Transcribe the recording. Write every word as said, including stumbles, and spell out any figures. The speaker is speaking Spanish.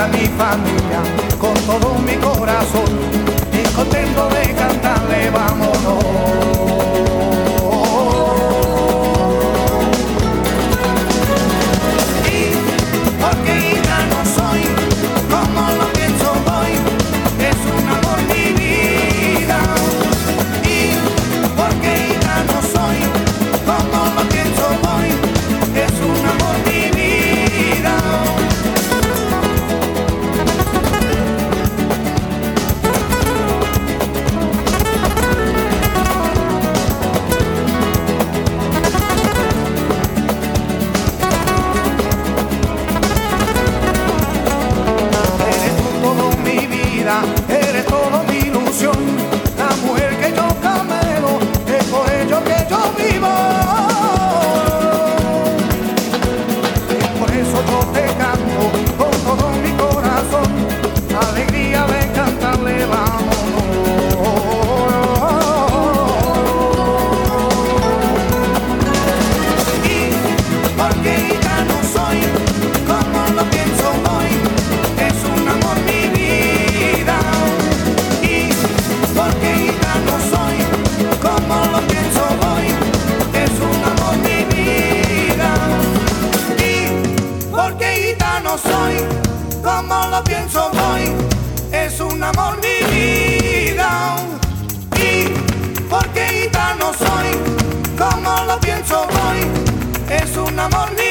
para mi familia, con todo mi corazón, y contento de cantarle vámonos. Y porque gitano soy, como lo pienso voy, es un amor mi vida. Y porque gitano soy, como lo pienso voy, es un amor mi vida. Eres toda mi ilusión, la mujer que yo camelo, es por ello que yo vivo. Y por eso yo te canto con todo mi corazón, alegría de cantarle vámonos. Y porque gitano soy, como lo pienso hoy, es un amor mi vida. Porque gitano soy, como lo pienso hoy, es un amor mi vida. Y porque gitano soy, como lo pienso hoy, es un amor mi vida. Y porque gitano soy, como lo pienso hoy, es un amor mi vida.